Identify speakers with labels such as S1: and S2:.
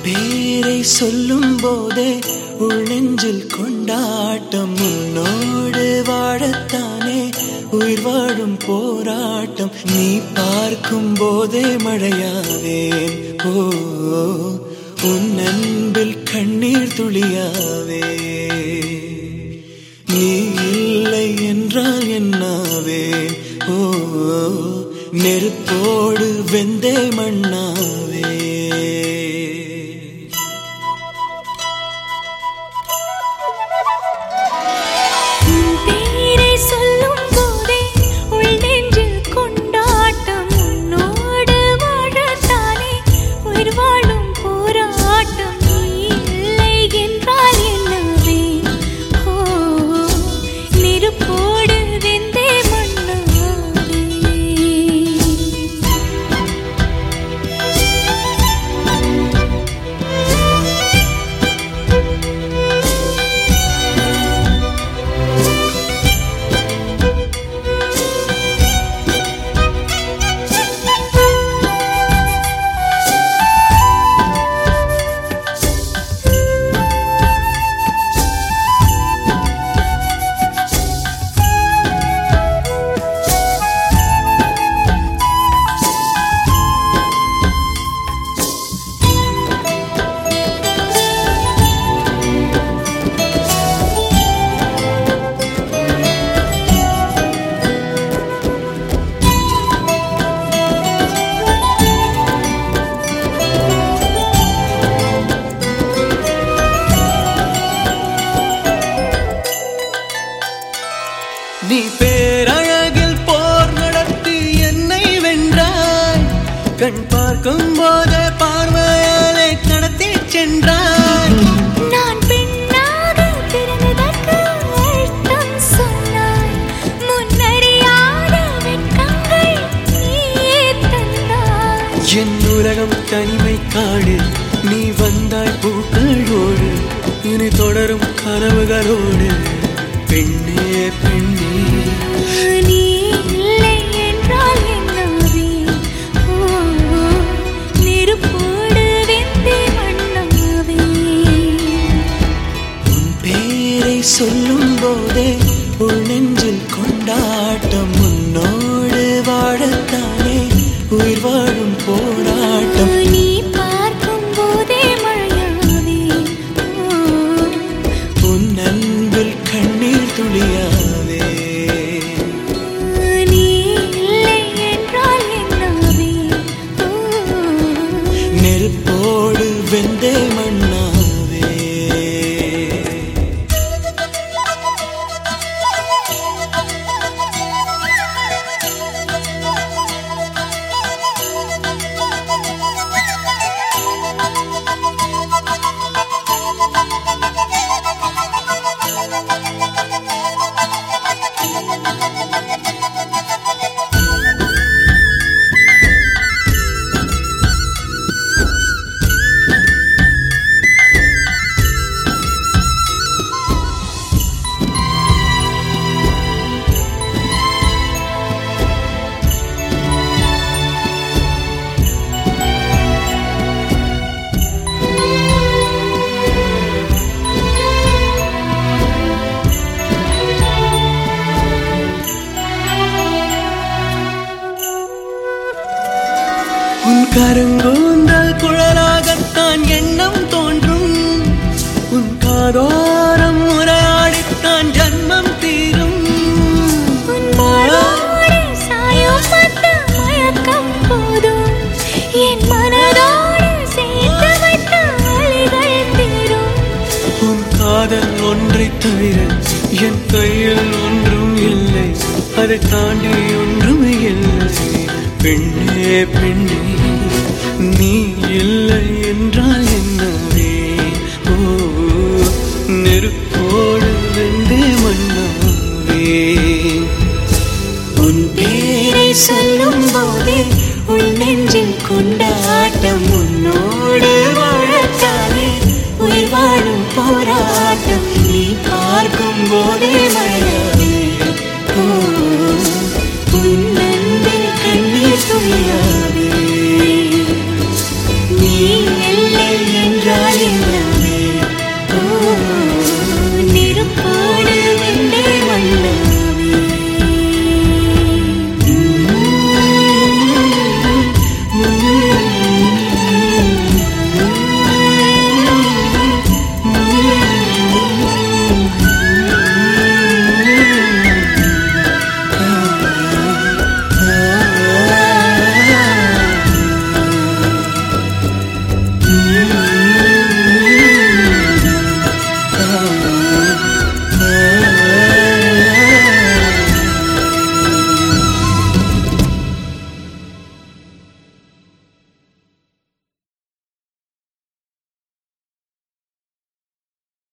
S1: பேரை சொல்லும் போதே உள் நெஞ்சில் கொண்டாட்டம். உன்னோடு வாழத்தானே உயிர் வாழும் போராட்டம். நீ பார்க்கும் போதே மழையாவேன். ஓ உன் அன்பில் கண்ணீர் துளியாவே. நீ இல்லை என்றால் என்னாவேன். ஓ நெருப்போடு வெந்தே மண்ணாவே. நீ பேரழகில் போர் நடத்தி என்னை வென்றாய். கண் பார்க்கும் போதே பார்வையாலே கடத்தி சென்றாய்.
S2: நான் பெண்ணாக பிறந்ததற்கு அர்த்தம் சொன்னாய். முன்னறியாத வெட்கங்கள் நீயே தந்தாய்.
S1: என் உலகம் தனிமை காடு. நீ வந்தாய் பூக்களோடு. இனி தொடரும் கனவுகளோடு. பெண்ணே பெண்ணே
S2: நீ இல்லை என்றால் என்னாவே. நெருப்போடு வெந்தே மண்ணாவே.
S1: உன் பேரை சொல்லும் போதே உள் நெஞ்சில் கொண்டாட்டம். உன்னோடு வாழத்தானே உயிர் வாழும் போராட்டம்.
S2: நீ பார்க்கும் போதே மழையாவே.
S1: உன் அன்பில் கண்ணீர் துளியாவே.
S2: நீ இல்லை என்றால் என்னாவே.
S1: நெருப்போடு வெந்தே மண்ணாவே. உன் கருங்கூந்தல் குழலாகத்தான் எண்ணம் தோன்றும். உன் காதோரம் உரையாடித்தான் ஜன்மம் தீரும்.
S2: உன் மாரோடு சாயம் பார்த்த மயக்கம் போதும். என் மனதோடு சேர்த்து வைத்த அலைகள் தீரும்.
S1: உன் காதல் ஒன்றை தவிர என் கையில் ஒன்றும் இல்லை. அதை தாண்டி ஒன்றும் இல்லை. பெண்ணே பெண்ணே நீ இல்லை என்றால் என்னவே. ஓ நெருப்போடு வெந்தே மண்ணாவே.
S2: உன் பேரை சொல்லும் போதே உள் நெஞ்சில் கொண்டாட்டம்.